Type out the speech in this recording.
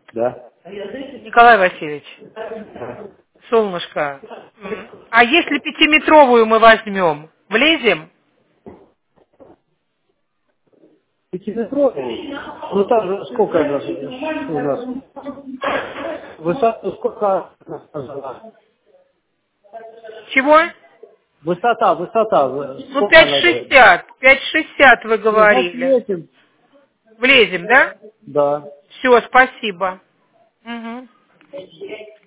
Да. Николай Васильевич, солнышко, а если пятиметровую мы возьмем, влезем? Пятиметровый? Ну там же сколько у нас? Высота сколько у нас сказала? Чего? Высота, Ну, сколько она говорит? 5,60 вы Ну, значит, говорили. этим. Влезем, да? Да. Все, спасибо. Мгм.